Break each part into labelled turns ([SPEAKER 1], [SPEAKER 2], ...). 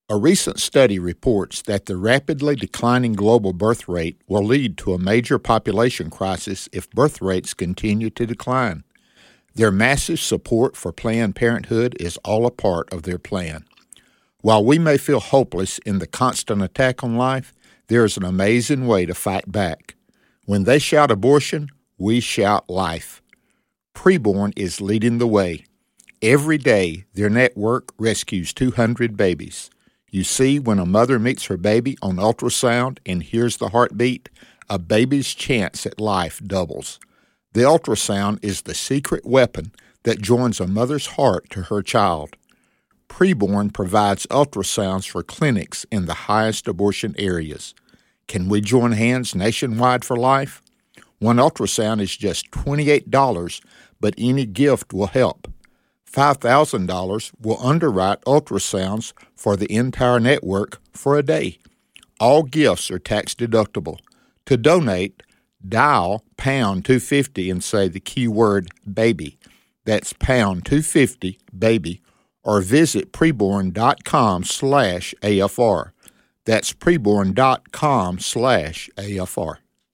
[SPEAKER 1] A recent study reports that the rapidly declining global birth rate will lead to a major population crisis if birth rates continue to decline. Their massive support for Planned Parenthood is all a part of their plan. While we may feel hopeless in the constant attack on life, there is an amazing way to fight back. When they shout abortion, we shout life. Preborn is leading the way. Every day, their network rescues 200 babies. You see, when a mother meets her baby on ultrasound and hears the heartbeat, a baby's chance at life doubles. The ultrasound is the secret weapon that joins a mother's heart to her child. Preborn provides ultrasounds for clinics in the highest abortion areas. Can we join hands nationwide for life? One ultrasound is just $28, but any gift will help. $5,000 will underwrite ultrasounds for the entire network for a day. All gifts are tax deductible. To donate, dial pound 250 and say the keyword baby. That's pound 250 baby, or visit preborn.com/AFR. That's preborn.com/AFR.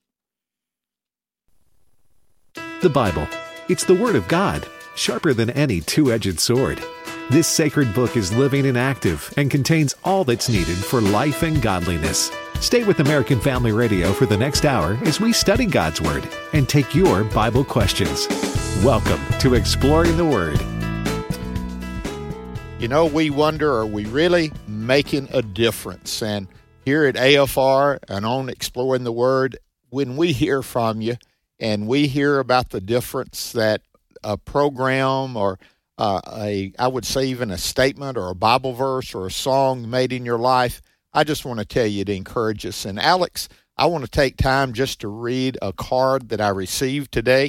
[SPEAKER 2] The Bible. It's the Word of God, sharper than any two-edged sword. This sacred book is living and active and contains all that's needed for life and godliness. Stay with American Family Radio for the next hour as we study God's Word and take your Bible questions. Welcome to Exploring the Word.
[SPEAKER 1] You know, we wonder, are we really making a difference? And here at AFR and on Exploring the Word, when we hear from you and we hear about the difference that a program or I would say even a statement or a Bible verse or a song made in your life, I just want to tell you to encourage us. And Alex, I want to take time just to read a card that I received today,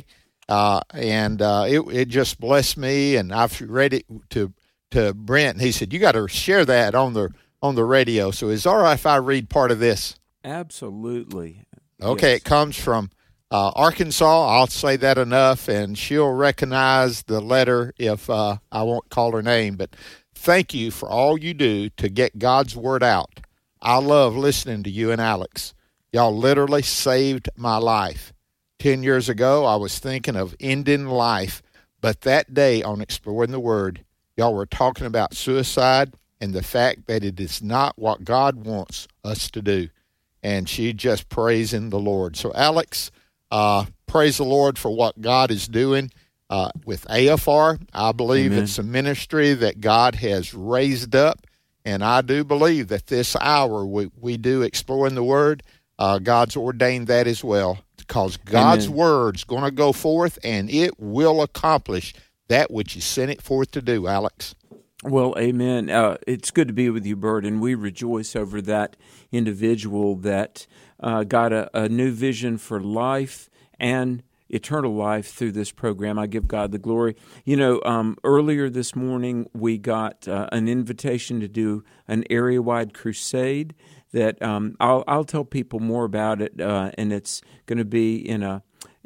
[SPEAKER 1] and it just blessed me. And I've read it to Brent, and he said, "You got to share that on the radio." So is it all right if I read part of this?
[SPEAKER 3] Absolutely.
[SPEAKER 1] Okay,
[SPEAKER 3] Yes.
[SPEAKER 1] It comes from Arkansas. I'll say that enough, and she'll recognize the letter if I won't call her name. But thank you for all you do to get God's Word out. I love listening to you and Alex. Y'all literally saved my life. 10 years ago, I was thinking of ending life, but that day on Exploring the Word, y'all were talking about suicide and the fact that it is not what God wants us to do. And she just praising the Lord. So, Alex, praise the Lord for what God is doing with AFR. I believe
[SPEAKER 3] Amen.
[SPEAKER 1] It's a ministry that God has raised up, and I do believe that this hour we do Exploring the Word. God's ordained that as well, because God's
[SPEAKER 3] Amen.
[SPEAKER 1] Word's going to go forth, and it will accomplish that which He sent it forth to do, Alex.
[SPEAKER 3] Well, amen. It's good to be with you, Bert, and we rejoice over that individual that got a new vision for life and eternal life through this program. I give God the glory. You know, earlier this morning we got an invitation to do an area-wide crusade that I'll tell people more about it, and it's going to be in a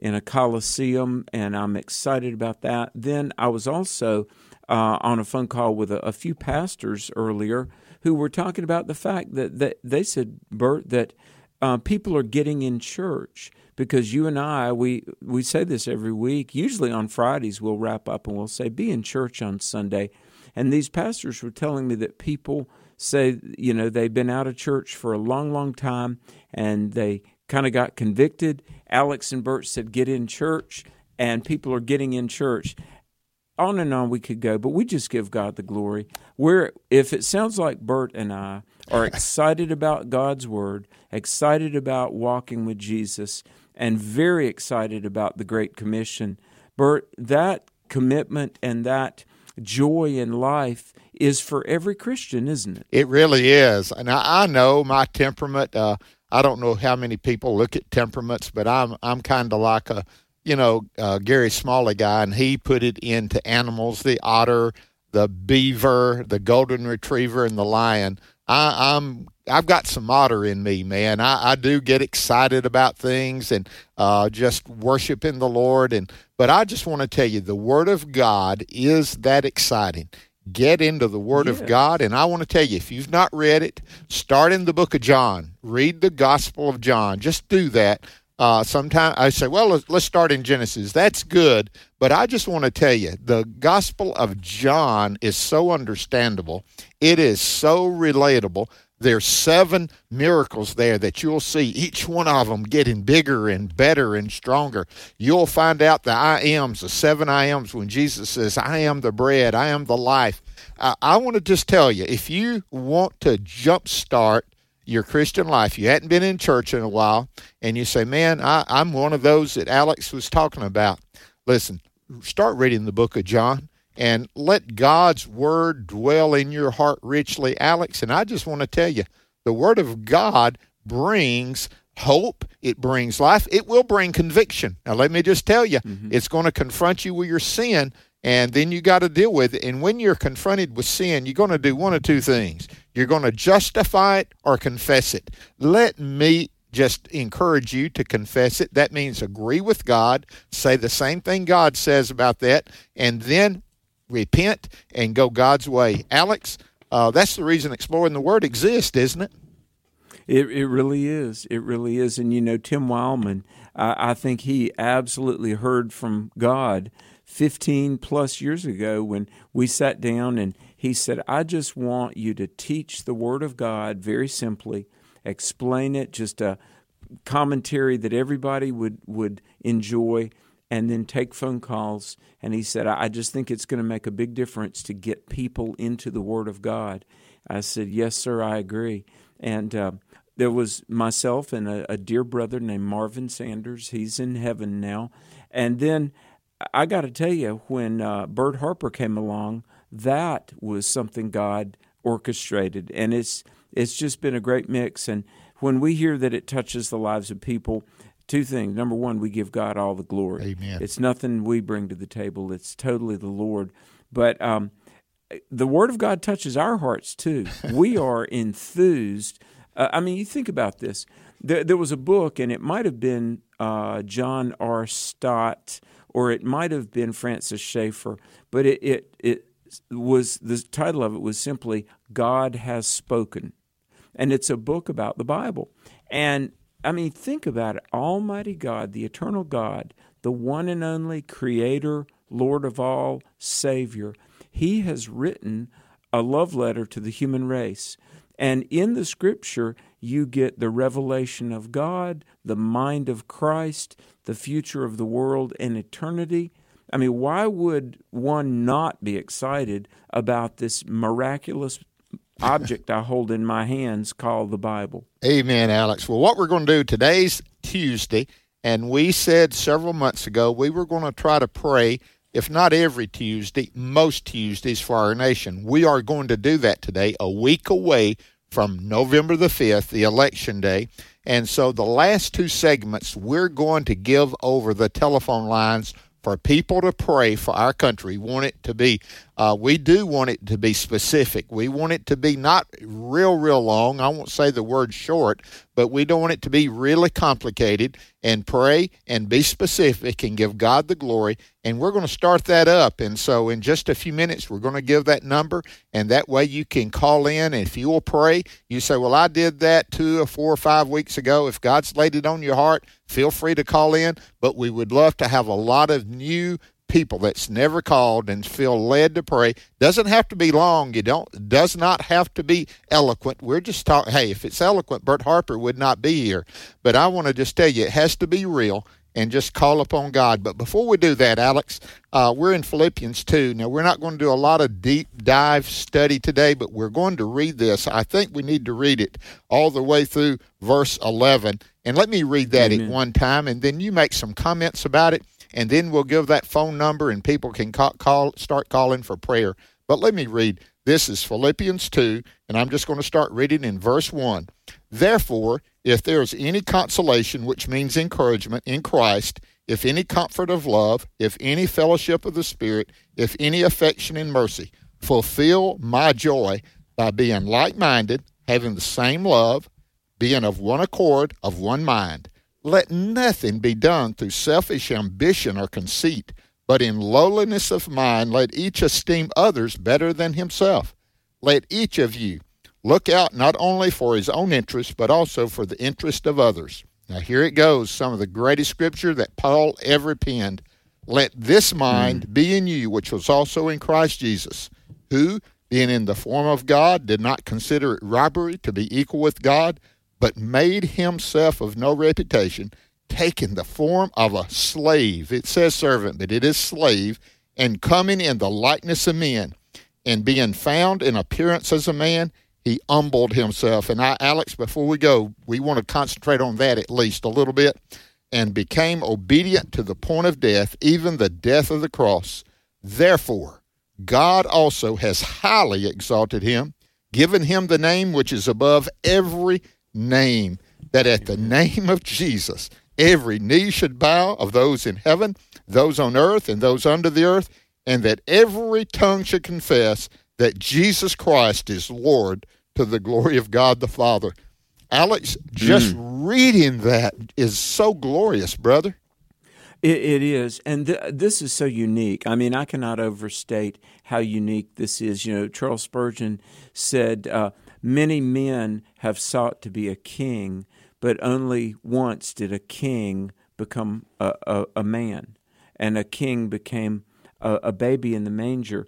[SPEAKER 3] coliseum, and I'm excited about that. Then I was also on a phone call with a few pastors earlier who were talking about the fact that they said, Bert, that people are getting in church because you and I, we say this every week. Usually on Fridays we'll wrap up and we'll say, be in church on Sunday. And these pastors were telling me that people say, you know, they've been out of church for a long, long time and they kind of got convicted. Alex and Bert said, get in church, and people are getting in church. On and on we could go, but we just give God the glory. If it sounds like Bert and I are excited about God's Word, excited about walking with Jesus, and very excited about the Great Commission, Bert, that commitment and that joy in life is for every Christian, isn't it?
[SPEAKER 1] It really is. And I know my temperament. I don't know how many people look at temperaments, but I'm kind of like a Gary Smalley guy, and he put it into animals: the otter, the beaver, the golden retriever, and the lion. I've got some otter in me, man. I do get excited about things and just worshiping the Lord. But I just want to tell you, the Word of God is that exciting. get into the Word of God. And I want to tell you, if you've not read it, start in the book of John. Read the Gospel of John. Just do that. Sometimes I say, well, let's start in Genesis. That's good. But I just want to tell you, the Gospel of John is so understandable. It is so relatable. There's 7 miracles there that you'll see, each one of them getting bigger and better and stronger. You'll find out the I ams, the 7 I ams, when Jesus says, I am the bread, I am the life. I want to just tell you, if you want to jumpstart your Christian life, you hadn't been in church in a while, and you say, man, I'm one of those that Alex was talking about. Listen, start reading the book of John. And let God's Word dwell in your heart richly, Alex. And I just want to tell you, the Word of God brings hope. It brings life. It will bring conviction. Now, let me just tell you, it's going to confront you with your sin, and then you got to deal with it. And when you're confronted with sin, you're going to do one of 2 things. You're going to justify it or confess it. Let me just encourage you to confess it. That means agree with God, say the same thing God says about that, and then repent and go God's way. Alex, that's the reason Exploring the Word exists, isn't it?
[SPEAKER 3] It really is. It really is. And, you know, Tim Wildman, I think he absolutely heard from God 15 plus years ago when we sat down and he said, I just want you to teach the Word of God very simply, explain it, just a commentary that everybody would enjoy, and then take phone calls. And he said, I just think it's going to make a big difference to get people into the Word of God. I said, yes, sir, I agree. And there was myself and a dear brother named Marvin Sanders. He's in heaven now. And then I got to tell you, when Bert Harper came along, that was something God orchestrated. And it's just been a great mix. And when we hear that it touches the lives of people, 2 things. Number one, we give God all the glory.
[SPEAKER 1] Amen.
[SPEAKER 3] It's nothing we bring to the table. It's totally the Lord. But the Word of God touches our hearts too. We are enthused. I mean, you think about this. There was a book, and it might have been John R. Stott, or it might have been Francis Schaeffer, but it was, the title of it was simply God Has Spoken. And it's a book about the Bible. And I mean, think about it. Almighty God, the eternal God, the one and only Creator, Lord of all, Savior, He has written a love letter to the human race. And in the Scripture, you get the revelation of God, the mind of Christ, the future of the world, and eternity. I mean, why would one not be excited about this miraculous object I hold in my hands called the Bible?
[SPEAKER 1] Amen, Alex. Well, what we're going to do, today's Tuesday, and we said several months ago we were going to try to pray, if not every Tuesday, most Tuesdays for our nation. We are going to do that today, a week away from November the 5th, the election day. And so the last 2 segments, we're going to give over the telephone lines for people to pray for our country. We do want it to be specific. We want it to be not real long. I won't say the word short, but we don't want it to be really complicated. And pray and be specific and give God the glory. And we're going to start that up. And so in just a few minutes, we're going to give that number. And that way you can call in. And if you will pray, you say, well, I did that 2 or 4 or 5 weeks ago. If God's laid it on your heart, feel free to call in. But we would love to have a lot of new people that's never called and feel led to pray. Doesn't have to be long. Does not have to be eloquent. We're just talking, hey, if it's eloquent, Bert Harper would not be here. But I want to just tell you, it has to be real and just call upon God. But before we do that, Alex, we're in Philippians 2. Now, we're not going to do a lot of deep dive study today, but we're going to read this. I think we need to read it all the way through verse 11. And let me read that at one time, and then you make some comments about it. And then we'll give that phone number and people can start calling for prayer. But let me read. This is Philippians 2, and I'm just going to start reading in verse 1. Therefore, if there is any consolation, which means encouragement, in Christ, if any comfort of love, if any fellowship of the Spirit, if any affection and mercy, fulfill my joy by being like-minded, having the same love, being of one accord, of one mind. Let nothing be done through selfish ambition or conceit, But in lowliness of mind, let each esteem others better than himself. Let each of you look out not only for his own interest, but also for the interest of others. Now here it goes, some of the greatest scripture that Paul ever penned. Let this mind be in you, which was also in Christ Jesus, who, being in the form of God, did not consider it robbery to be equal with God, but made himself of no reputation, taking the form of a slave. It says servant, but it is slave, and coming in the likeness of men, and being found in appearance as a man, he humbled himself. And Alex, before we go, we want to concentrate on that at least a little bit. And became obedient to the point of death, even the death of the cross. Therefore, God also has highly exalted him, given him the name which is above every name, that at the name of Jesus every knee should bow, of those in heaven, those on earth, and those under the earth, and that every tongue should confess that Jesus Christ is Lord, to the glory of God the Father. Alex, just reading that is so glorious, brother.
[SPEAKER 3] It is, and this is so unique. I mean, I cannot overstate how unique this is. You know, Charles Spurgeon said, many men have sought to be a king, but only once did a king become a man, and a king became a baby in the manger.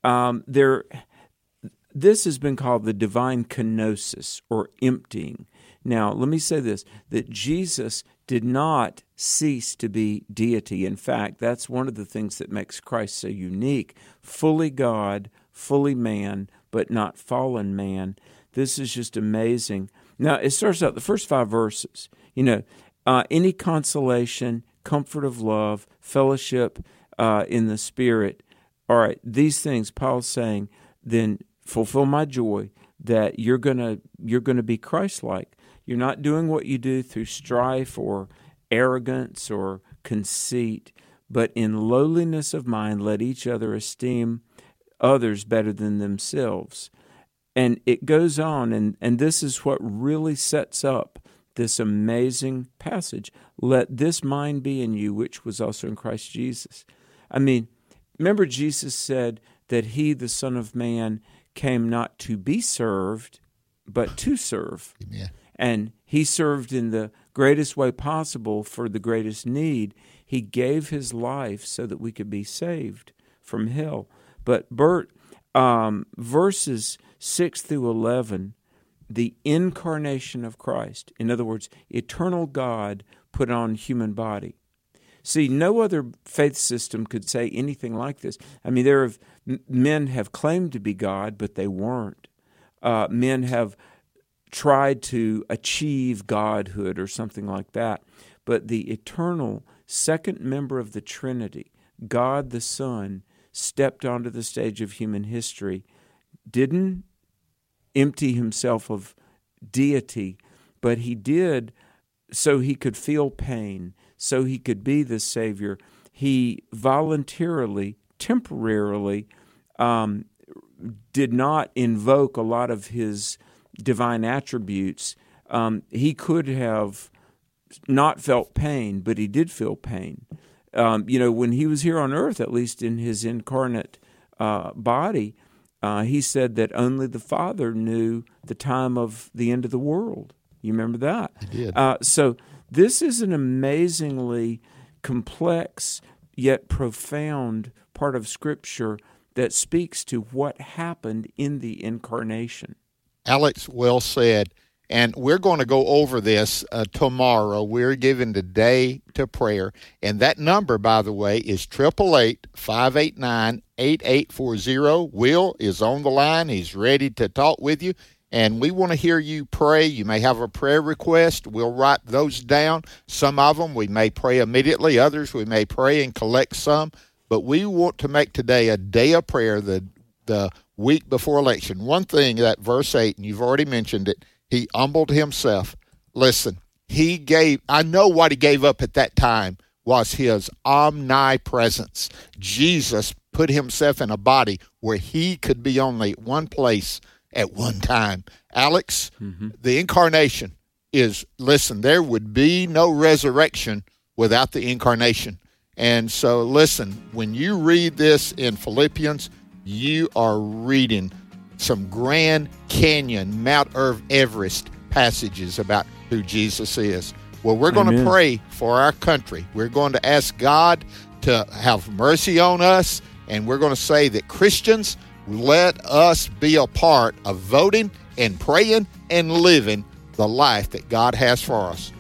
[SPEAKER 3] This has been called the divine kenosis, or emptying. Now, let me say this, that Jesus did not cease to be deity. In fact, that's one of the things that makes Christ so unique. Fully God, fully man, but not fallen man. This is just amazing. Now, it starts out the first 5 verses. You know, any consolation, comfort of love, fellowship in the Spirit. All right, these things, Paul's saying, then fulfill my joy that you're gonna be Christ-like. You're not doing what you do through strife or arrogance or conceit, but in lowliness of mind let each other esteem others better than themselves. And it goes on, and this is what really sets up this amazing passage. Let this mind be in you, which was also in Christ Jesus. I mean, remember Jesus said that he, the Son of Man, came not to be served, but to serve.
[SPEAKER 1] Amen.
[SPEAKER 3] And he served in the greatest way possible for the greatest need. He gave his life so that we could be saved from hell. But Bert, verses 6 through 11, the incarnation of Christ, in other words, eternal God put on human body. See, no other faith system could say anything like this. I mean, men have claimed to be God, but they weren't. Men have tried to achieve godhood or something like that. But the eternal second member of the Trinity, God the Son, stepped onto the stage of human history, didn't empty himself of deity, but he did so he could feel pain, so he could be the Savior. He voluntarily, temporarily, did not invoke a lot of his divine attributes. He could have not felt pain, but he did feel pain. When he was here on earth, at least in his incarnate body, he said that only the Father knew the time of the end of the world. You remember that?
[SPEAKER 1] He did.
[SPEAKER 3] So this is an amazingly complex yet profound part of Scripture that speaks to what happened in the incarnation.
[SPEAKER 1] Alex, well said. And we're going to go over this tomorrow. We're giving the day to prayer. And that number, by the way, is 888-589-8840. Will is on the line. He's ready to talk with you. And we want to hear you pray. You may have a prayer request. We'll write those down. Some of them we may pray immediately. Others we may pray and collect some. But we want to make today a day of prayer, the week before election. One thing, that verse 8, and you've already mentioned it, he humbled himself. Listen, I know what he gave up at that time was his omnipresence. Jesus put himself in a body where he could be only one place at one time. Alex, the incarnation is, listen, there would be no resurrection without the incarnation. And so, listen, when you read this in Philippians, you are reading some Grand Canyon, Mount Everest passages about who Jesus is. Well, we're going to pray for our country. We're going to ask God to have mercy on us, and we're going to say that Christians, let us be a part of voting and praying and living the life that God has for us.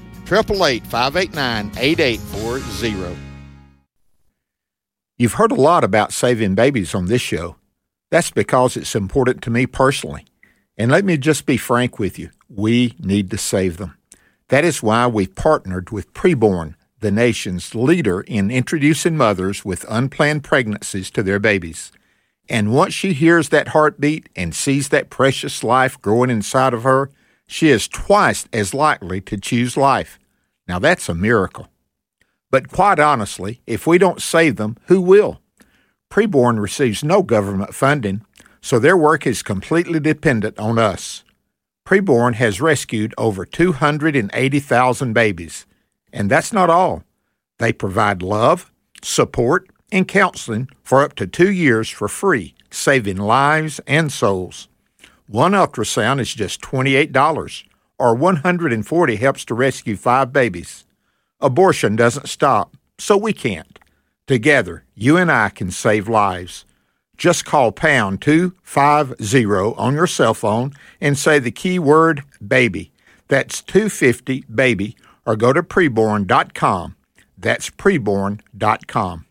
[SPEAKER 1] 888-589-8840. You've heard a lot about saving babies on this show. That's because it's important to me personally. And let me just be frank with you. We need to save them. That is why we've partnered with Preborn, the nation's leader in introducing mothers with unplanned pregnancies to their babies. And once she hears that heartbeat and sees that precious life growing inside of her, she is twice as likely to choose life. Now that's a miracle. But quite honestly, if we don't save them, who will? Preborn receives no government funding, so their work is completely dependent on us. Preborn has rescued over 280,000 babies. And that's not all. They provide love, support, and counseling for up to 2 years for free, saving lives and souls. One ultrasound is just $28, or $140 helps to rescue 5 babies. Abortion doesn't stop, so we can't. Together, you and I can save lives. Just call pound 250 on your cell phone and say the keyword baby. That's 250 baby, or go to preborn.com. That's preborn.com.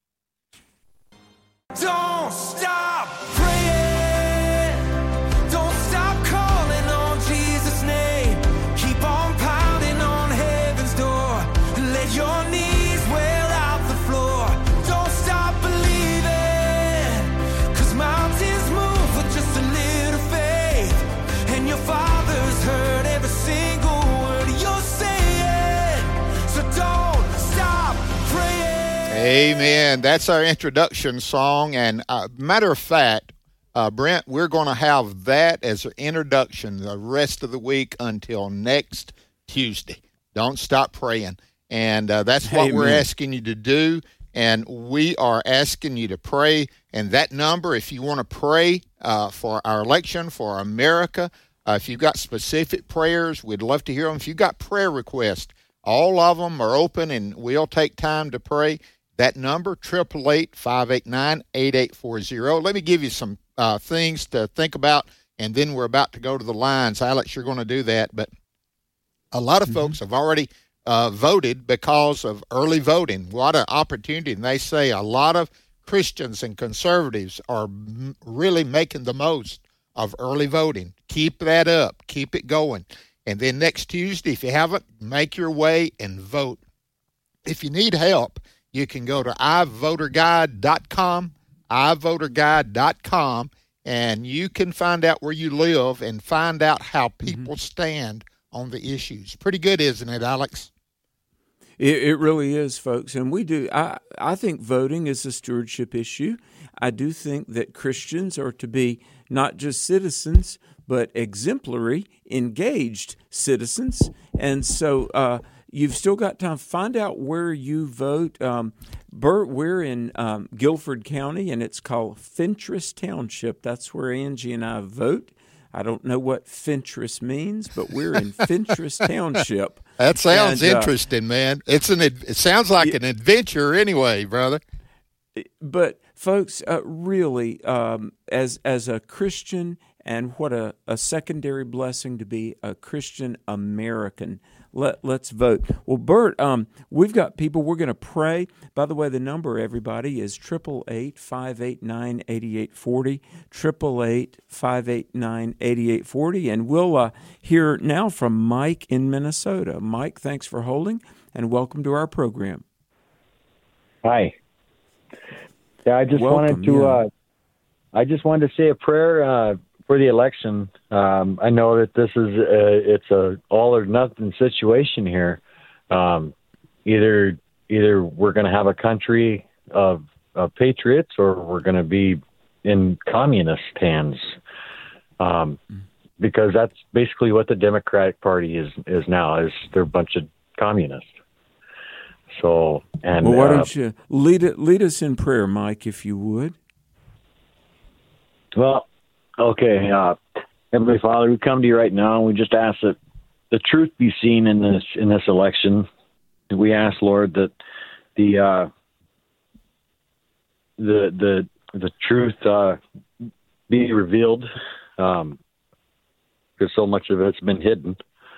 [SPEAKER 4] Don't stop praying. Don't stop calling on Jesus' name. Keep on pounding on heaven's door. Let your knees well out the floor. Don't stop believing, 'cause mountains move with just a little faith. And your Father's heard every single word you're saying. So don't stop praying.
[SPEAKER 1] Amen. That's our introduction song. And matter of fact, Brent, we're going to have that as an introduction the rest of the week until next Tuesday. Don't stop praying. And that's what we're asking you to do. And we are asking you to pray. And that number, if you want to pray for our election, for America, if you've got specific prayers, we'd love to hear them. If you've got prayer requests, all of them are open, and we'll take time to pray. That number, 888-589-8840. Let me give you some things to think about, and then we're about to go to the lines. Alex, you're going to do that. But a lot of folks have already voted because of early voting. What an opportunity. And they say a lot of Christians and conservatives are really making the most of early voting. Keep that up. Keep it going. And then next Tuesday, if you haven't, make your way and vote. If you need help, you can go to iVoterGuide.com, iVoterGuide.com, and you can find out where you live and find out how people stand on the issues. Pretty good, isn't it, Alex?
[SPEAKER 3] It really is, folks. And we do. I think voting is a stewardship issue. I do think that Christians are to be not just citizens, but exemplary, engaged citizens. And so you've still got time. Find out where you vote. Bert, we're in Guilford County, and it's called Fentress Township. That's where Angie and I vote. I don't know what Fentress means, but we're in Fentress Township.
[SPEAKER 1] That sounds interesting, man. It sounds like an adventure anyway, brother.
[SPEAKER 3] But folks, really, as a Christian, and what a secondary blessing to be a Christian American. Let's vote. Well, Bert, we've got people. We're going to pray. By the way, the number, everybody, is 888-589-8840, 888-589-8840. And we'll hear now from Mike in Minnesota. Mike, thanks for holding, and welcome to our program.
[SPEAKER 5] Hi. Yeah, I just wanted to say a prayer for the election. I know that this is it's a all or nothing situation here. Either we're going to have a country of patriots, or we're going to be in communist hands. Because that's basically what the Democratic Party is now. Is they're a bunch of communists. So, and
[SPEAKER 3] well, why don't you lead us in prayer, Mike, if you would?
[SPEAKER 5] Well, okay. Heavenly Father, we come to you right now, and we just ask that the truth be seen in this election. We ask, Lord, that the truth be revealed, because so much of it's been hidden.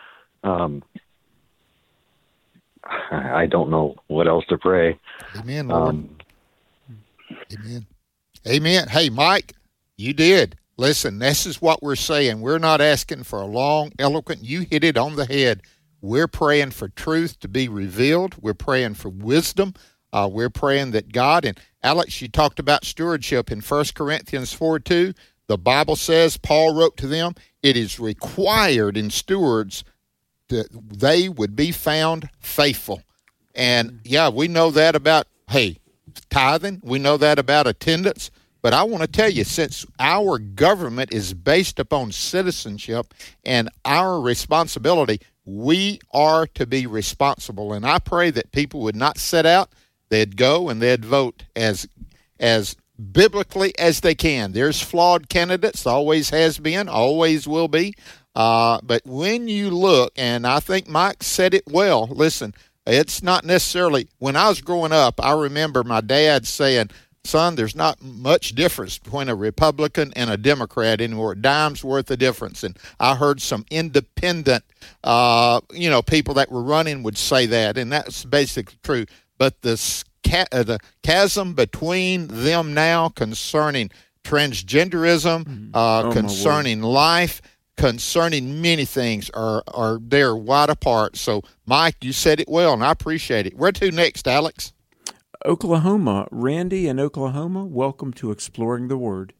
[SPEAKER 5] I don't know what else to pray.
[SPEAKER 1] Amen, Lord. Amen. Amen. Hey, Mike, you did. Listen, this is what we're saying. We're not asking for a long, eloquent. You hit it on the head. We're praying for truth to be revealed. We're praying for wisdom. We're praying that God, and Alex, you talked about stewardship in 1 Corinthians 4:2. The Bible says, Paul wrote to them, it is required in stewards that they would be found faithful. And yeah, we know that about, tithing. We know that about attendance. But I want to tell you, since our government is based upon citizenship and our responsibility, we are to be responsible. And I pray that people would not sit out. They'd go and they'd vote as biblically as they can. There's flawed candidates, always has been, always will be. But when you look, and I think Mike said it well, listen, it's not necessarily, when I was growing up, I remember my dad saying, son, there's not much difference between a Republican and a Democrat anymore. A dime's worth of difference. And I heard some independent, people that were running would say that, and that's basically true. But the chasm between them now concerning transgenderism, concerning life, concerning many things are there wide apart. So, Mike, you said it well, and I appreciate it. Where to next, Alex?
[SPEAKER 3] Oklahoma. Randy in Oklahoma, welcome to Exploring the Word.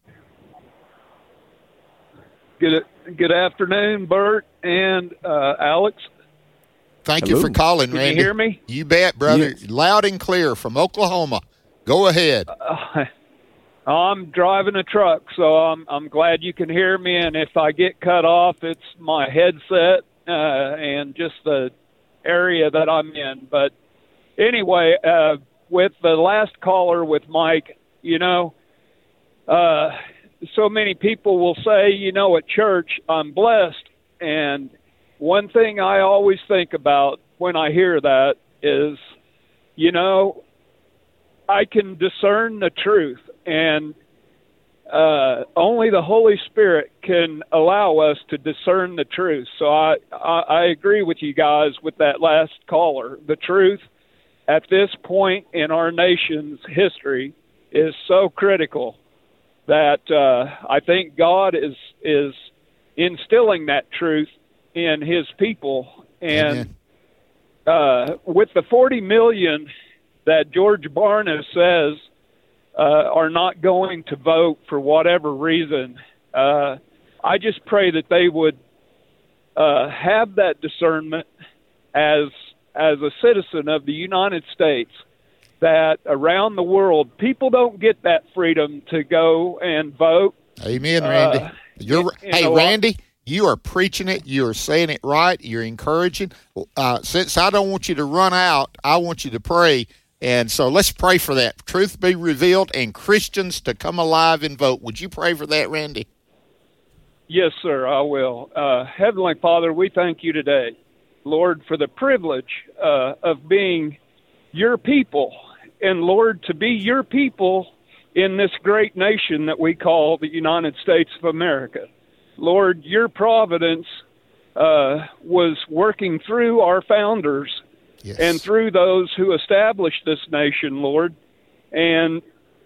[SPEAKER 6] Good afternoon, Bert and Alex.
[SPEAKER 1] Thank you for calling, Randy.
[SPEAKER 6] Can you hear me?
[SPEAKER 1] You bet, brother.
[SPEAKER 3] Yes.
[SPEAKER 1] Loud and clear from Oklahoma. Go ahead.
[SPEAKER 6] I'm driving a truck, so I'm glad you can hear me. And if I get cut off, it's my headset and just the area that I'm in. But anyway, with the last caller with Mike, so many people will say, at church, I'm blessed. And one thing I always think about when I hear that is, I can discern the truth, and only the Holy Spirit can allow us to discern the truth. So I agree with you guys with that last caller. The truth at this point in our nation's history is so critical that I think God is instilling that truth in his people. And with the 40 million that George Barna says are not going to vote for whatever reason, I just pray that they would have that discernment as a citizen of the United States, that around the world, people don't get that freedom to go and vote.
[SPEAKER 1] Amen, Randy. Randy, you are preaching it. You are saying it right. You're encouraging. Since I don't want you to run out, I want you to pray. And so let's pray for that. Truth be revealed and Christians to come alive and vote. Would you pray for that, Randy?
[SPEAKER 6] Yes, sir, I will. Heavenly Father, we thank you today, Lord, for the privilege of being your people. And, Lord, to be your people in this great nation that we call the United States of America. Lord, your providence was working through our founders and through those who established this nation, Lord, and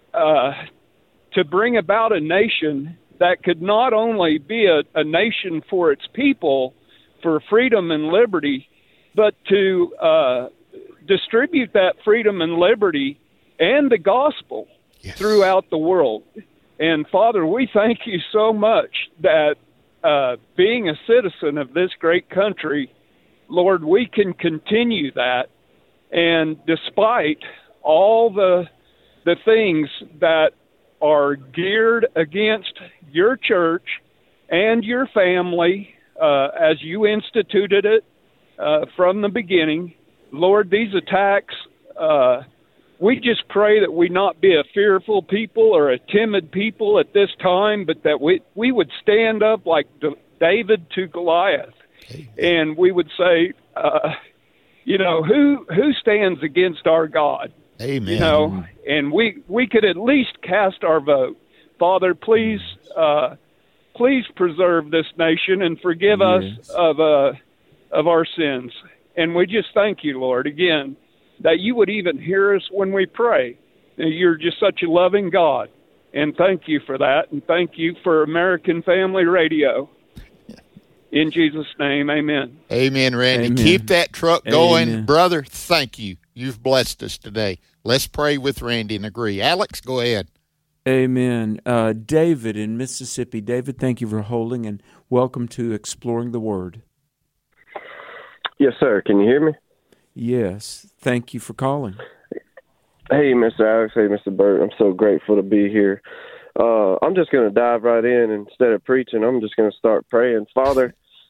[SPEAKER 6] to bring about a nation that could not only be a nation for its people, for freedom and liberty, but to distribute that freedom and liberty and the gospel throughout the world. And, Father, we thank you so much that being a citizen of this great country, Lord, we can continue that. And despite all the things that are geared against your church and your family as you instituted it from the beginning, Lord, these attacks We just pray that we not be a fearful people or a timid people at this time, but that we would stand up like David to Goliath, and we would say, who stands against our God?
[SPEAKER 1] Amen.
[SPEAKER 6] And we could at least cast our vote. Father, please preserve this nation and forgive us of our sins. And we just thank you, Lord, again, that you would even hear us when we pray. You're just such a loving God. And thank you for that. And thank you for American Family Radio. In Jesus' name, amen.
[SPEAKER 1] Amen, Randy. Amen. Keep that truck going. Amen. Brother, thank you. You've blessed us today. Let's pray with Randy and agree. Alex, go ahead.
[SPEAKER 3] Amen. David in Mississippi. David, thank you for holding, and welcome to Exploring the Word.
[SPEAKER 7] Yes, sir. Can you hear me?
[SPEAKER 3] Yes. Thank you for calling.
[SPEAKER 7] Hey, Mr. Alex. Hey, Mr. Burt. I'm so grateful to be here. I'm just going to dive right in. Instead of preaching, I'm just going to start praying. Father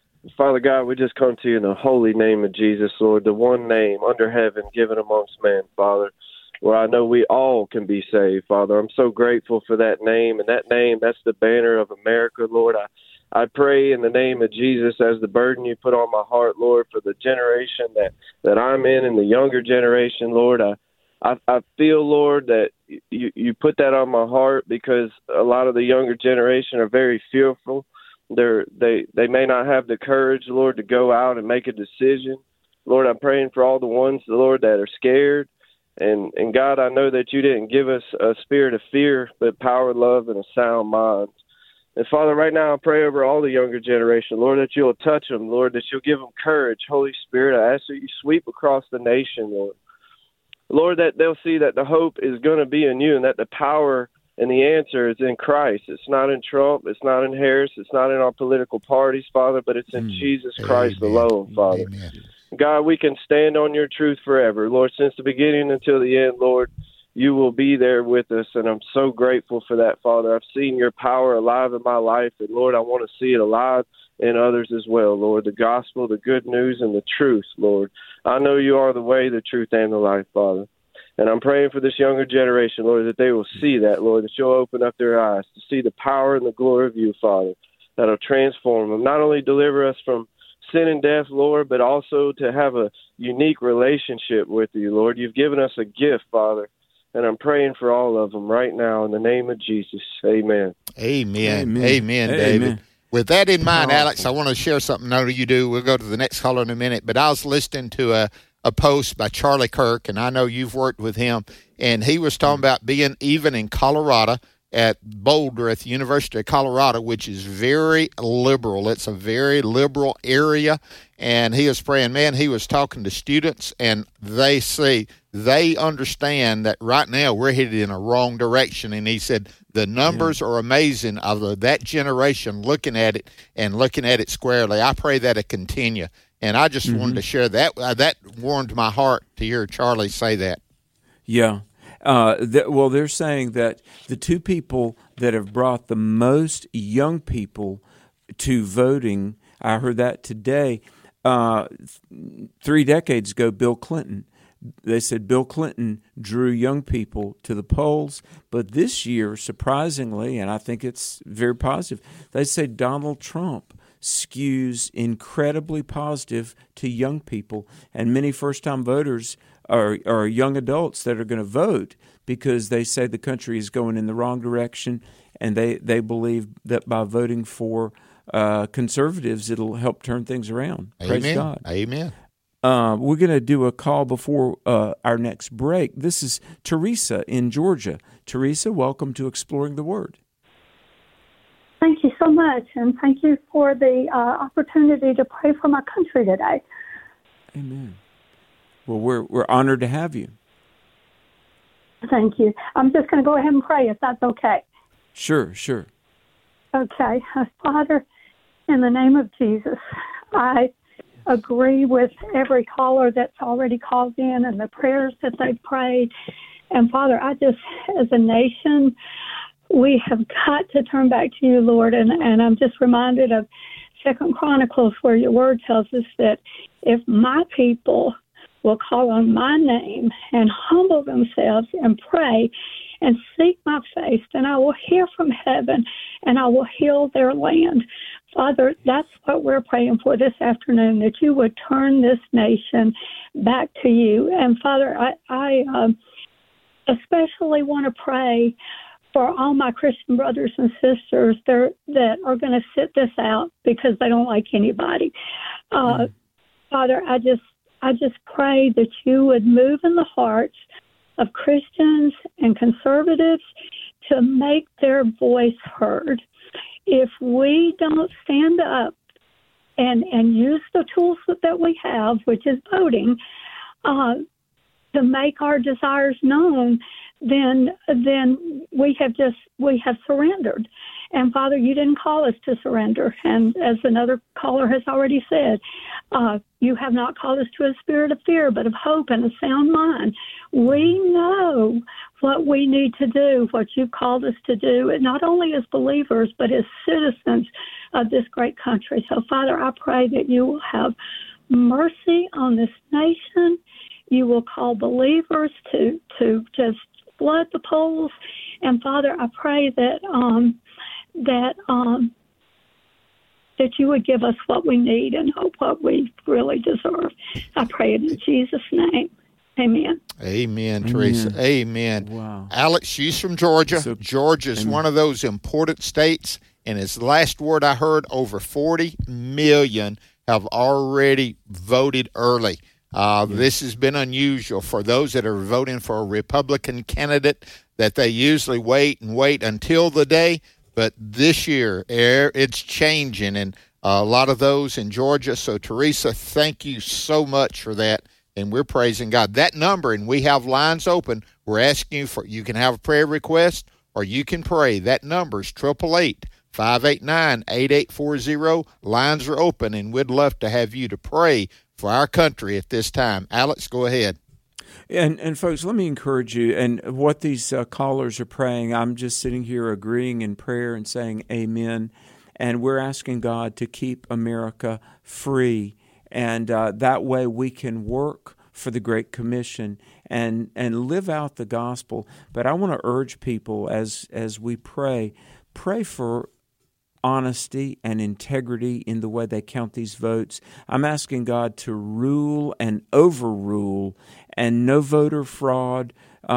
[SPEAKER 7] God, we just come to you in the holy name of Jesus, Lord, the one name under heaven given amongst men, Father, where I know we all can be saved, Father. I'm so grateful for that name, and that name, that's the banner of America, Lord. I pray in the name of Jesus as the burden you put on my heart, Lord, for the generation that I'm in and the younger generation, Lord. I feel, Lord, that you put that on my heart because a lot of the younger generation are very fearful. They may not have the courage, Lord, to go out and make a decision. Lord, I'm praying for all the ones, Lord, that are scared. And God, I know that you didn't give us a spirit of fear, but power, love, and a sound mind. And Father, right now I pray over all the younger generation, Lord, that you'll touch them, Lord, that you'll give them courage. Holy Spirit, I ask that you sweep across the nation, Lord. Lord, that they'll see that the hope is going to be in you and that the power and the answer is in Christ. It's not in Trump. It's not in Harris. It's not in our political parties, Father, but it's in Jesus Christ alone, Father. Amen. God, we can stand on your truth forever. Lord, since the beginning until the end, Lord, you will be there with us, and I'm so grateful for that, Father. I've seen your power alive in my life, and, Lord, I want to see it alive in others as well, Lord, the gospel, the good news, and the truth, Lord. I know you are the way, the truth, and the life, Father. And I'm praying for this younger generation, Lord, that they will see that, Lord, that you'll open up their eyes to see the power and the glory of you, Father, that'll transform them, not only deliver us from sin and death, Lord, but also to have a unique relationship with you, Lord. You've given us a gift, Father, and I'm praying for all of them right now in the name of Jesus. Amen.
[SPEAKER 1] Amen. Amen, David. Amen. With that in mind, Alex, I want to share something. I know you do. We'll go to the next caller in a minute, but I was listening to a post by Charlie Kirk, and I know you've worked with him, and he was talking about being even in Colorado at Boulder at the University of Colorado, which is very liberal. It's a very liberal area, and he was praying, man, he was talking to students, and they understand that right now we're headed in a wrong direction, and he said the numbers are amazing of that generation looking at it squarely. I pray that it continue. And I just wanted to share that. That warmed my heart to hear Charlie say that.
[SPEAKER 3] Yeah. Well, they're saying that the two people that have brought the most young people to voting, I heard that today, 3 decades ago, Bill Clinton. They said Bill Clinton drew young people to the polls, but this year, surprisingly, and I think it's very positive, they say Donald Trump skews incredibly positive to young people, and many first-time voters are young adults that are going to vote because they say the country is going in the wrong direction, and they believe that by voting for conservatives, it'll help turn things around.
[SPEAKER 1] Amen.
[SPEAKER 3] Praise God.
[SPEAKER 1] Amen.
[SPEAKER 3] We're going to do a call before our next break. This is Teresa in Georgia. Teresa, welcome to Exploring the Word.
[SPEAKER 8] Thank you so much, and thank you for the opportunity to pray for my country today.
[SPEAKER 3] Amen. Well, we're honored to have you.
[SPEAKER 8] Thank you. I'm just going to go ahead and pray, if that's okay.
[SPEAKER 3] Sure.
[SPEAKER 8] Okay. Father, in the name of Jesus, I agree with every caller that's already called in and the prayers that they've prayed. And Father, I just, as a nation, we have got to turn back to you, Lord. And I'm just reminded of 2 Chronicles, where your word tells us that if my people will call on my name and humble themselves and pray and seek my face, then I will hear from heaven and I will heal their land. Father, that's what we're praying for this afternoon, that you would turn this nation back to you. And Father, I especially want to pray for all my Christian brothers and sisters that are going to sit this out because they don't like anybody. Father, I just pray that you would move in the hearts of Christians and conservatives to make their voice heard. If we don't stand up and use the tools that we have, which is voting, to make our desires known, then we have surrendered. And Father, you didn't call us to surrender. And as another caller has already said, you have not called us to a spirit of fear, but of hope and a sound mind. We know what we need to do, what you've called us to do, and not only as believers, but as citizens of this great country. So, Father, I pray that you will have mercy on this nation. You will call believers to just flood the polls. And, Father, I pray that you would give us what we need and hope what we really deserve. I pray it in Jesus' name. Amen.
[SPEAKER 1] Amen, Teresa. Amen.
[SPEAKER 3] Wow.
[SPEAKER 1] Alex, she's from Georgia.
[SPEAKER 3] So,
[SPEAKER 1] Georgia is one of those important states, and as the last word I heard, over 40 million have already voted early. This has been unusual for those that are voting for a Republican candidate, that they usually wait until the day. But this year, it's changing, and a lot of those in Georgia. So, Teresa, thank you so much for that, and we're praising God. That number, and we have lines open. We're asking you for, you can have a prayer request or you can pray. That number is 888-589-8840. Lines are open, and we'd love to have you to pray for our country at this time. Alex, go ahead.
[SPEAKER 3] And folks, let me encourage you. And what these callers are praying, I'm just sitting here agreeing in prayer and saying amen. And we're asking God to keep America free. And that way we can work for the Great Commission and live out the gospel. But I want to urge people as we pray for honesty and integrity in the way they count these votes. I'm asking God to rule and overrule, and no voter fraud,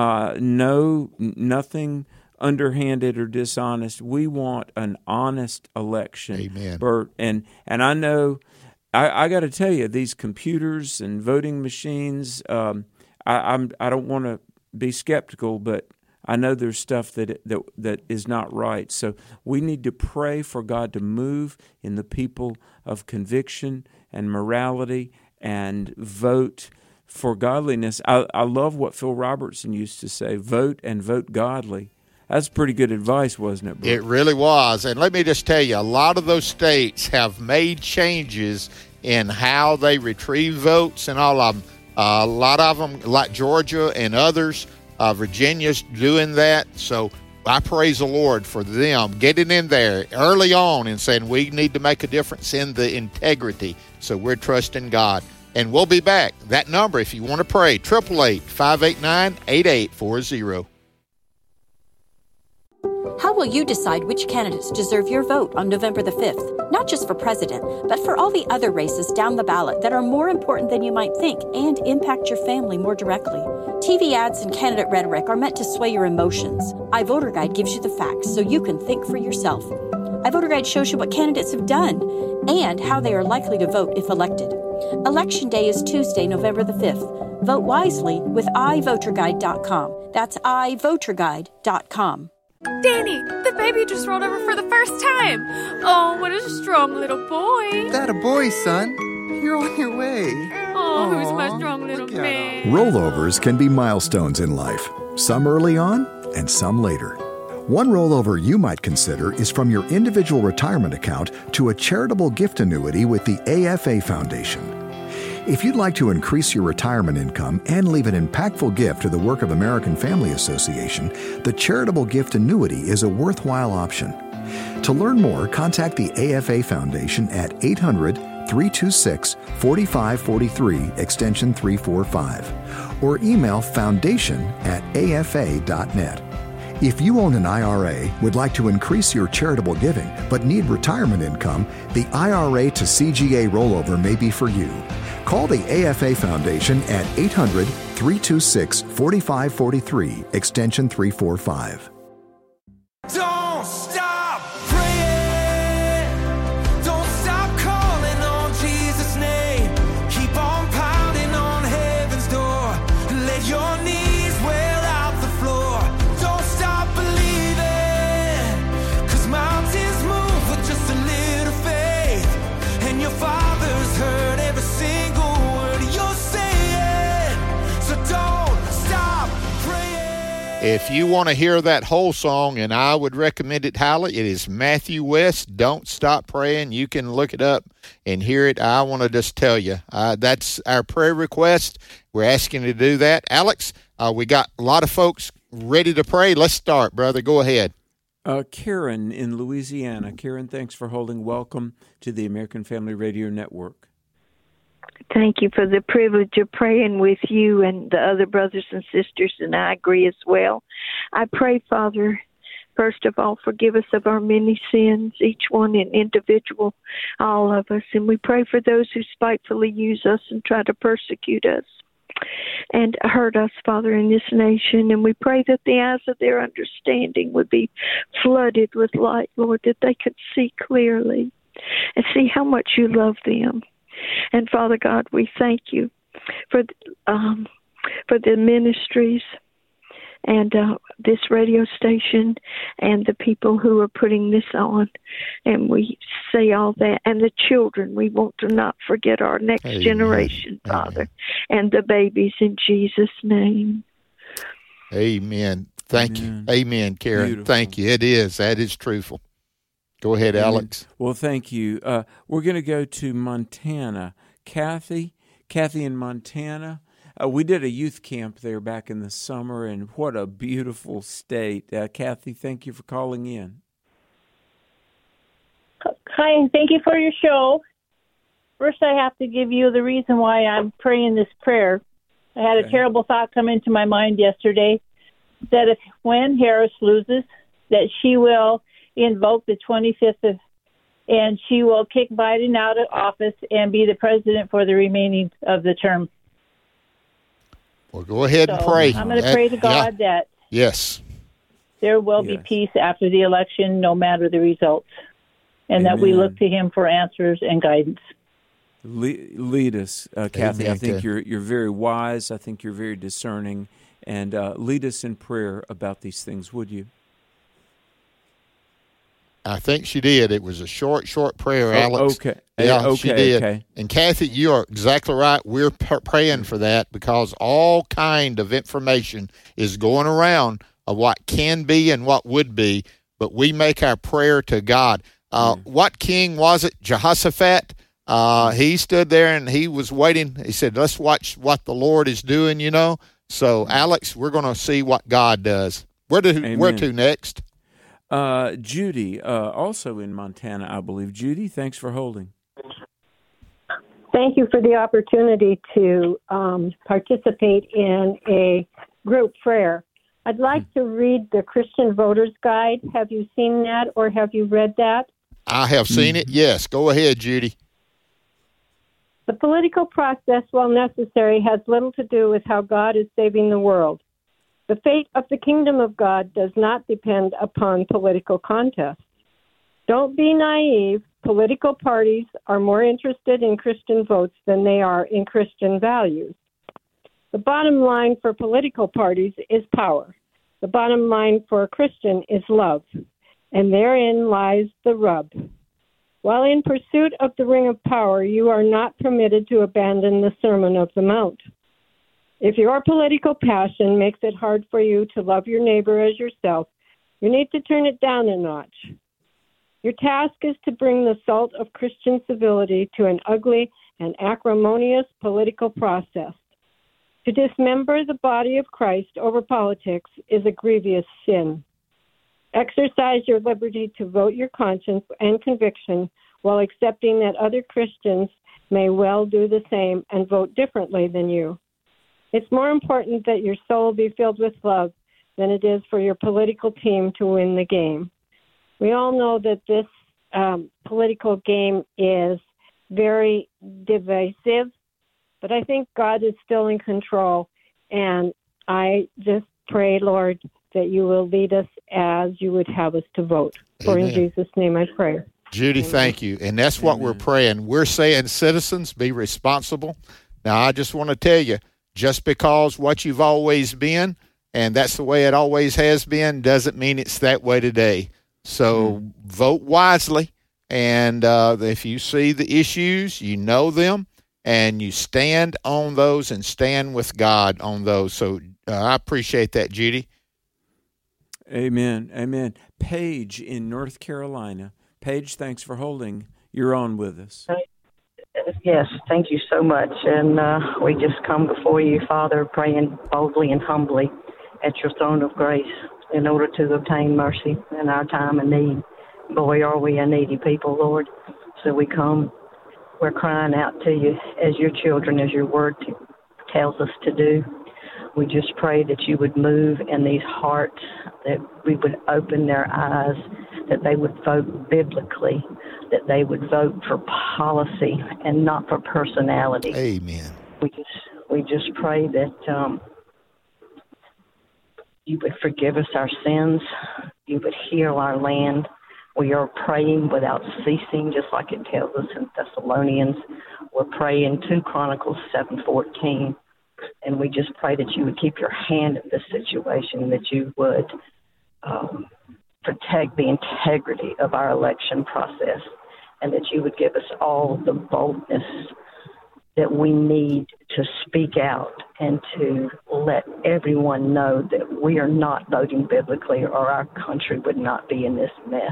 [SPEAKER 3] nothing underhanded or dishonest. We want an honest election.
[SPEAKER 1] Amen.
[SPEAKER 3] Bert, and I know, I got to tell you, these computers and voting machines, I don't want to be skeptical, but I know there's stuff that is not right. So we need to pray for God to move in the people of conviction and morality and vote for godliness. I love what Phil Robertson used to say, vote and vote godly. That's pretty good advice, wasn't it, Brooke?
[SPEAKER 1] It really was. And let me just tell you, a lot of those states have made changes in how they retrieve votes and all of them. A lot of them, like Georgia and others, Virginia's doing that. So I praise the Lord for them getting in there early on and saying we need to make a difference in the integrity. So we're trusting God. And we'll be back. That number, if you want to pray, 888-589-8840.
[SPEAKER 9] How will you decide which candidates deserve your vote on November the 5th? Not just for president, but for all the other races down the ballot that are more important than you might think and impact your family more directly. TV ads and candidate rhetoric are meant to sway your emotions. iVoter Guide gives you the facts so you can think for yourself. iVoter Guide shows you what candidates have done and how they are likely to vote if elected. Election Day is Tuesday, November the 5th. Vote wisely with iVoterGuide.com. That's iVoterGuide.com.
[SPEAKER 10] Danny, the baby just rolled over for the first time. Oh, what a strong little boy.
[SPEAKER 11] That a boy, son. You're on your way.
[SPEAKER 10] Oh, who's my strong little man?
[SPEAKER 12] Rollovers can be milestones in life, some early on and some later. One rollover you might consider is from your individual retirement account to a charitable gift annuity with the AFA Foundation. If you'd like to increase your retirement income and leave an impactful gift to the work of American Family Association, the charitable gift annuity is a worthwhile option. To learn more, contact the AFA Foundation at 800 800-326-4543, extension 345, or email foundation@afa.net. If you own an IRA, would like to increase your charitable giving, but need retirement income, the IRA to CGA rollover may be for you. Call the AFA Foundation at 800-326-4543, extension 345.
[SPEAKER 4] Don't stop praying. Don't stop calling on Jesus' name. Keep on pounding on heaven's door. Let your knees wear out the floor. Don't stop believing, 'cause mountains move with just a little faith. And your Father's heard every single word you're saying. So don't stop praying.
[SPEAKER 1] If you want to hear that whole song, and I would recommend it highly, it is Matthew West, Don't Stop Praying. You can look it up and hear it. I want to just tell you, that's our prayer request. We're asking you to do that. Alex, we got a lot of folks ready to pray. Let's start, brother. Go ahead.
[SPEAKER 3] Karen in Louisiana. Karen, thanks for holding. Welcome to the American Family Radio Network.
[SPEAKER 13] Thank you for the privilege of praying with you and the other brothers and sisters, and I agree as well. I pray, Father, first of all, forgive us of our many sins, each one an individual, all of us. And we pray for those who spitefully use us and try to persecute us and hurt us, Father, in this nation. And we pray that the eyes of their understanding would be flooded with light, Lord, that they could see clearly and see how much you love them. And Father God, we thank you for the ministries and this radio station and the people who are putting this on. And we say all that. And the children, we want to not forget our next generation, Father, and the babies, in Jesus' name.
[SPEAKER 1] Amen. Thank you. Amen, Karen.
[SPEAKER 3] Beautiful.
[SPEAKER 1] Thank you. It is. That is truthful. Go ahead, Alex.
[SPEAKER 3] Well, thank you. We're going to go to Montana. Kathy in Montana. We did a youth camp there back in the summer, and what a beautiful state. Kathy, thank you for calling in.
[SPEAKER 14] Hi, and thank you for your show. First, I have to give you the reason why I'm praying this prayer. I had a terrible thought come into my mind yesterday, that if when Harris loses, that she will invoke the 25th and she will kick Biden out of office and be the president for the remaining of the term.
[SPEAKER 1] Well, go ahead and pray.
[SPEAKER 14] I'm going to pray to God that there will be peace after the election, no matter the results, and that we look to him for answers and guidance.
[SPEAKER 3] Lead us, Kathy. I think you're very wise. I think you're very discerning, and lead us in prayer about these things, would you?
[SPEAKER 1] I think she did. It was a short prayer, Alex.
[SPEAKER 3] Okay.
[SPEAKER 1] Yeah, she did.
[SPEAKER 3] Okay.
[SPEAKER 1] And Kathy, you are exactly right. We're praying for that because all kind of information is going around of what can be and what would be, but we make our prayer to God. What king was it? Jehoshaphat? He stood there and he was waiting. He said, let's watch what the Lord is doing, you know. So, Alex, we're going to see what God does. Where to next?
[SPEAKER 3] Judy, also in Montana, I believe. Judy, thanks for holding.
[SPEAKER 15] Thank you for the opportunity to participate in a group prayer. I'd like to read the Christian Voters Guide. Have you seen that or have you read that?
[SPEAKER 1] I have seen it, yes. Go ahead, Judy.
[SPEAKER 15] The political process, while necessary, has little to do with how God is saving the world. The fate of the kingdom of God does not depend upon political contests. Don't be naive. Political parties are more interested in Christian votes than they are in Christian values. The bottom line for political parties is power. The bottom line for a Christian is love. And therein lies the rub. While in pursuit of the ring of power, you are not permitted to abandon the Sermon of the Mount. If your political passion makes it hard for you to love your neighbor as yourself, you need to turn it down a notch. Your task is to bring the salt of Christian civility to an ugly and acrimonious political process. To dismember the body of Christ over politics is a grievous sin. Exercise your liberty to vote your conscience and conviction while accepting that other Christians may well do the same and vote differently than you. It's more important that your soul be filled with love than it is for your political team to win the game. We all know that this political game is very divisive, but I think God is still in control, and I just pray, Lord, that you will lead us as you would have us to vote. For in Jesus' name I pray.
[SPEAKER 1] Judy, thank you. And that's what we're praying. We're saying, citizens, be responsible. Now, I just want to tell you, just because what you've always been, and that's the way it always has been, doesn't mean it's that way today. So vote wisely. And if you see the issues, you know them, and you stand on those and stand with God on those. So I appreciate that, Judy.
[SPEAKER 3] Amen. Amen. Paige in North Carolina. Paige, thanks for holding. You're on with us.
[SPEAKER 16] Yes, thank you so much. And we just come before you, Father, praying boldly and humbly at your throne of grace in order to obtain mercy in our time of need. Boy, are we a needy people, Lord. So we come, we're crying out to you as your children, as your word tells us to do. We just pray that you would move in these hearts, that we would open their eyes, that they would vote biblically, that they would vote for policy and not for personality.
[SPEAKER 1] Amen.
[SPEAKER 16] We just pray that you would forgive us our sins, you would heal our land. We are praying without ceasing, just like it tells us in Thessalonians. We're praying 2 Chronicles 7:14. And we just pray that you would keep your hand in this situation, that you would protect the integrity of our election process, and that you would give us all the boldness that we need to speak out and to let everyone know that we are not voting biblically, or our country would not be in this mess.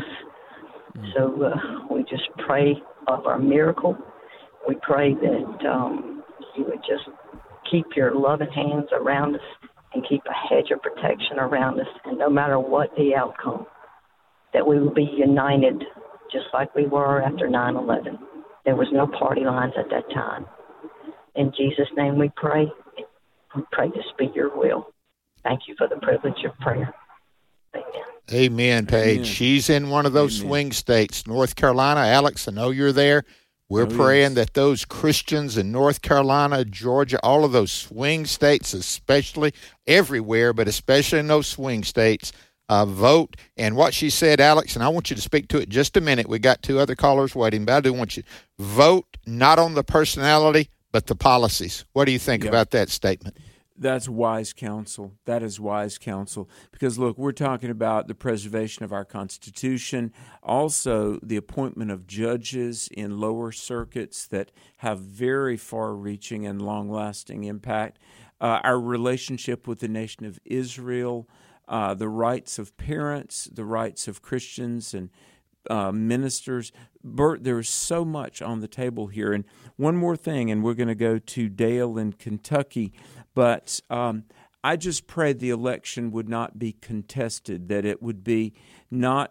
[SPEAKER 16] So we just pray of our miracle. We pray that you would just keep your loving hands around us and keep a hedge of protection around us. And no matter what the outcome, that we will be united just like we were after 9/11. There was no party lines at that time. In Jesus' name we pray. We pray this be your will. Thank you for the privilege of prayer. Amen.
[SPEAKER 1] Amen, Paige. Amen. She's in one of those swing states, North Carolina. Alex, I know you're there. We're praying that those Christians in North Carolina, Georgia, all of those swing states, especially everywhere, but especially in those swing states, vote. And what she said, Alex, and I want you to speak to it just a minute. We got 2 other callers waiting, but I do want you to vote not on the personality, but the policies. What do you think about that statement?
[SPEAKER 3] That's wise counsel. That is wise counsel. Because, look, we're talking about the preservation of our Constitution, also the appointment of judges in lower circuits that have very far-reaching and long-lasting impact, our relationship with the nation of Israel, the rights of parents, the rights of Christians and ministers. Bert, there is so much on the table here. And one more thing, and we're going to go to Dale in Kentucky. But I just pray the election would not be contested, that it would be not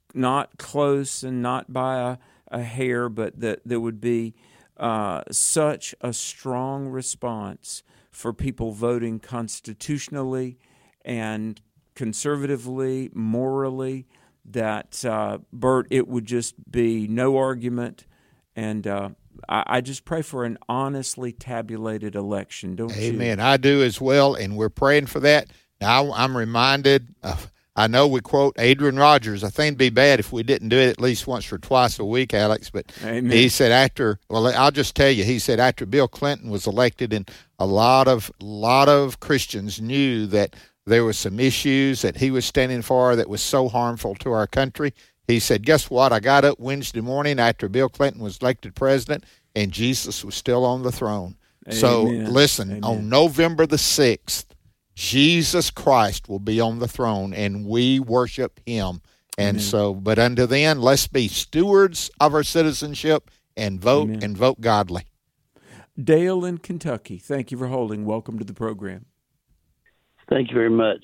[SPEAKER 3] close and not by a hair, but that there would be such a strong response for people voting constitutionally and conservatively, morally, that, Bert, it would just be no argument. And I just pray for an honestly tabulated election, don't you?
[SPEAKER 1] Amen. I do as well, and we're praying for that. Now, I'm reminded of, I know we quote Adrian Rogers. I think it'd be bad if we didn't do it at least once or twice a week, Alex. But
[SPEAKER 3] Amen.
[SPEAKER 1] He said I'll just tell you, he said after Bill Clinton was elected, and a lot of Christians knew that there were some issues that he was standing for that was so harmful to our country. He said, guess what? I got up Wednesday morning after Bill Clinton was elected president, and Jesus was still on the throne. Amen. So listen, Amen. On November the 6th, Jesus Christ will be on the throne, and we worship him. And Amen. So, but until then, let's be stewards of our citizenship and vote Amen. And vote godly.
[SPEAKER 3] Dale in Kentucky, thank you for holding. Welcome to the program.
[SPEAKER 17] Thank you very much.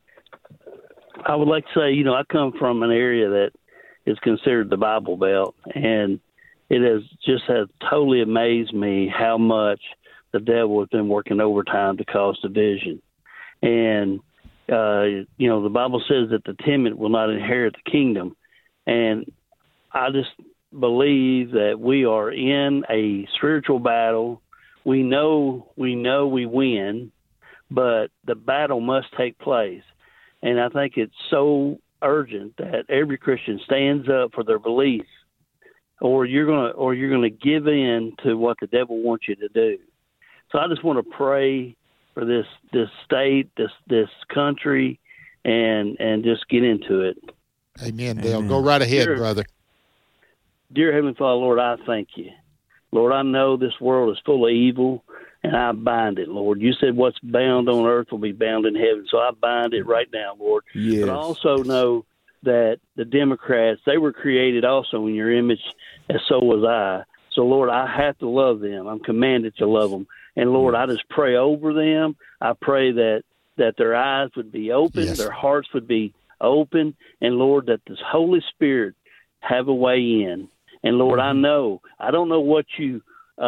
[SPEAKER 17] I would like to say, I come from an area that is considered the Bible Belt, and it has totally amazed me how much the devil has been working overtime to cause division. And, the Bible says that the timid will not inherit the kingdom. And I just believe that we are in a spiritual battle. We know we win, but the battle must take place. And I think it's so urgent that every Christian stands up for their beliefs, or you're gonna give in to what the devil wants you to do. So I just want to pray for this state, this country, and just get into it.
[SPEAKER 1] Amen, Dale. Go right ahead, brother.
[SPEAKER 17] Dear Heavenly Father, Lord, I thank you. Lord, I know this world is full of evil, and I bind it, Lord. You said what's bound on earth will be bound in heaven, so I bind it right now, Lord.
[SPEAKER 1] Yes.
[SPEAKER 17] But I also know that the Democrats, they were created also in your image, and so was I. So, Lord, I have to love them. I'm commanded to love them. And, Lord, I just pray over them. I pray that their eyes would be open, their hearts would be open, and, Lord, that this Holy Spirit have a way in. And, Lord, I don't know what you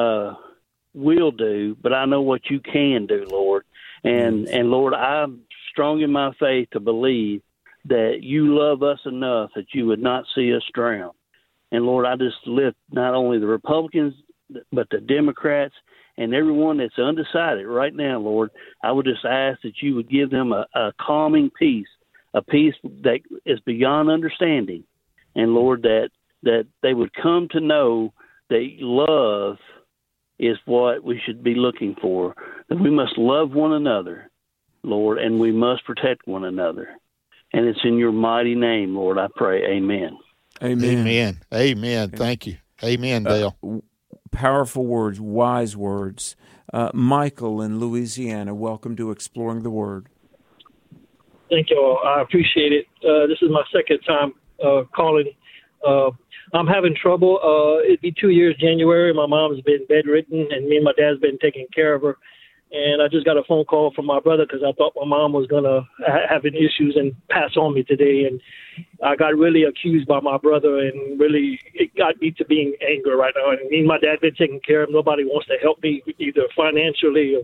[SPEAKER 17] will do, but I know what you can do, Lord. And Lord, I'm strong in my faith to believe that you love us enough that you would not see us drown. And, Lord, I just lift not only the Republicans, but the Democrats and everyone that's undecided right now, Lord. I would just ask that you would give them a calming peace, a peace that is beyond understanding. And, Lord, that they would come to know that love is what we should be looking for, that we must love one another, Lord, and we must protect one another. And it's in your mighty name, Lord, I pray. Amen.
[SPEAKER 3] Amen.
[SPEAKER 1] Amen. Amen. Thank you. Amen, Dale.
[SPEAKER 3] Powerful words, wise words. Michael in Louisiana, welcome to Exploring the Word.
[SPEAKER 18] Thank you all. I appreciate it. This is my second time calling. I'm having trouble. It'd be 2 years January. My mom's been bedridden, and me and my dad's been taking care of her. And I just got a phone call from my brother because I thought my mom was going to having issues and pass on me today. And I got really accused by my brother, and really it got me to being angry right now. And me and my dad been taking care of him. Nobody wants to help me either financially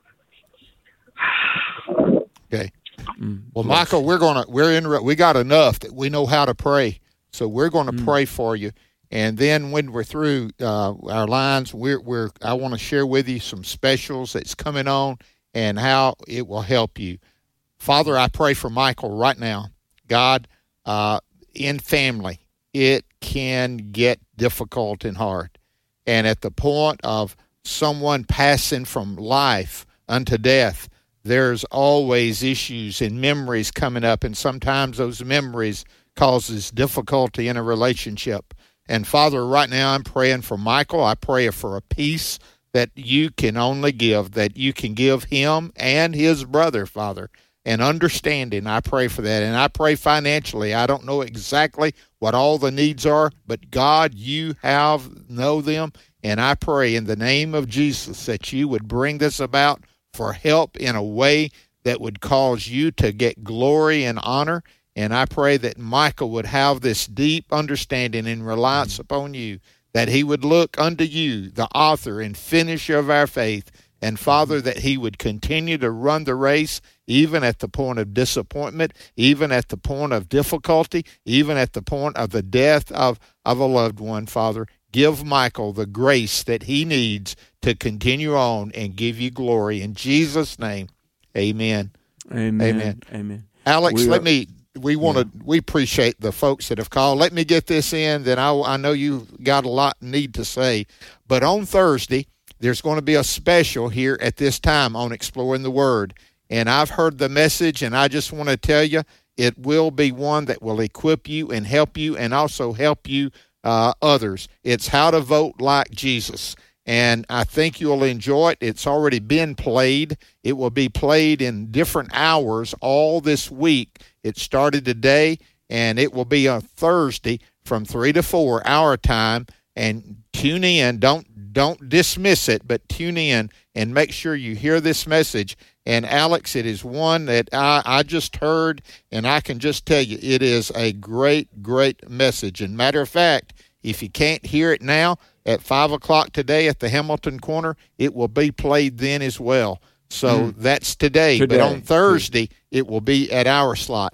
[SPEAKER 18] or.
[SPEAKER 1] Okay. Well, Michael, we got enough that we know how to pray. So we're going to pray for you. And then when we're through our lines, I want to share with you some specials that's coming on and how it will help you. Father, I pray for Michael right now. God, in family, it can get difficult and hard. And at the point of someone passing from life unto death, there's always issues and memories coming up, and sometimes those memories causes difficulty in a relationship. And, Father, right now I'm praying for Michael. I pray for a peace that you can only give, that you can give him and his brother, Father, and understanding. I pray for that. And I pray financially. I don't know exactly what all the needs are, but, God, you know them. And I pray in the name of Jesus that you would bring this about for help in a way that would cause you to get glory and honor. And I pray that Michael would have this deep understanding and reliance upon you, that he would look unto you, the author and finisher of our faith, and, Father, that he would continue to run the race even at the point of disappointment, even at the point of difficulty, even at the point of the death of a loved one, Father. Give Michael the grace that he needs to continue on and give you glory. In Jesus' name, amen.
[SPEAKER 3] Amen.
[SPEAKER 1] Amen.
[SPEAKER 3] Amen.
[SPEAKER 1] Alex, we appreciate the folks that have called. Let me get this in, then I know you got a lot need to say. But on Thursday, there's going to be a special here at this time on Exploring the Word. And I've heard the message, and I just want to tell you, it will be one that will equip you and help you, and also help you others. It's how to vote like Jesus. And I think you'll enjoy it. It's already been played. It will be played in different hours all this week. It started today, and it will be on Thursday from 3 to 4 our time. And tune in. Don't dismiss it, but tune in and make sure you hear this message. And, Alex, it is one that I just heard, and I can just tell you it is a great, great message. And matter of fact, If you can't hear it now, at 5 o'clock today at the Hamilton Corner, it will be played then as well. So that's today. But on Thursday, it will be at our slot.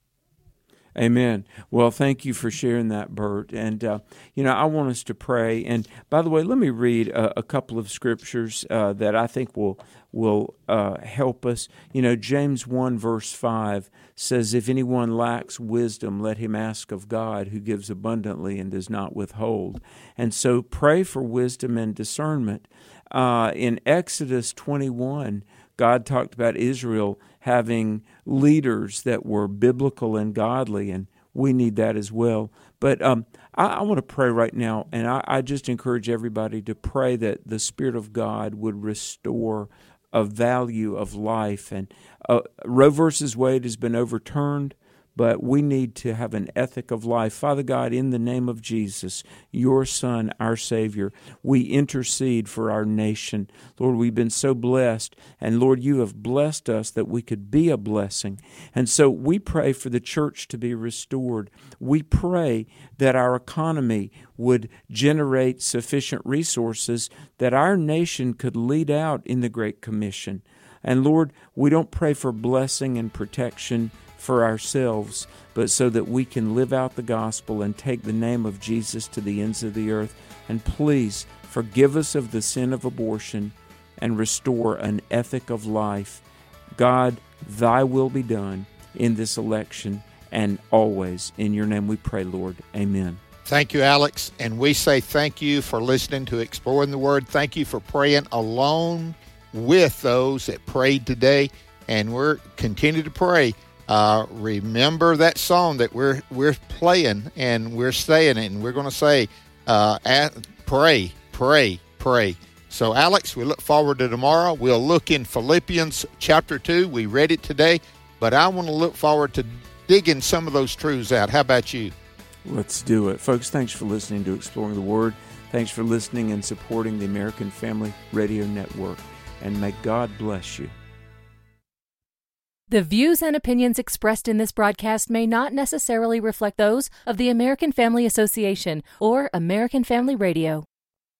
[SPEAKER 3] Amen. Well, thank you for sharing that, Bert. And, I want us to pray. And, by the way, let me read a couple of scriptures that I think will help us. James 1, verse 5 says, "If anyone lacks wisdom, let him ask of God, who gives abundantly and does not withhold." And so pray for wisdom and discernment. In Exodus 21, God talked about Israel having leaders that were biblical and godly, and we need that as well. But I want to pray right now, and I just encourage everybody to pray that the Spirit of God would restore a value of life. And Roe versus Wade has been overturned, but we need to have an ethic of life. Father God, in the name of Jesus, your Son, our Savior, we intercede for our nation. Lord, we've been so blessed, and Lord, you have blessed us that we could be a blessing. And so we pray for the church to be restored. We pray that our economy would generate sufficient resources that our nation could lead out in the Great Commission. And Lord, we don't pray for blessing and protection for ourselves, but so that we can live out the gospel and take the name of Jesus to the ends of the earth. And please forgive us of the sin of abortion and restore an ethic of life. God, thy will be done in this election and always. In your name we pray, Lord. Amen.
[SPEAKER 1] Thank you, Alex. And we say thank you for listening to Exploring the Word. Thank you for praying along with those that prayed today. And we're continue to pray. Remember that song that we're playing, and we're saying it, and we're going to say, pray, pray, pray. So, Alex, we look forward to tomorrow. We'll look in Philippians chapter 2. We read it today, but I want to look forward to digging some of those truths out. How about you?
[SPEAKER 3] Let's do it. Folks, thanks for listening to Exploring the Word. Thanks for listening and supporting the American Family Radio Network. And may God bless you.
[SPEAKER 19] The views and opinions expressed in this broadcast may not necessarily reflect those of the American Family Association or American Family Radio.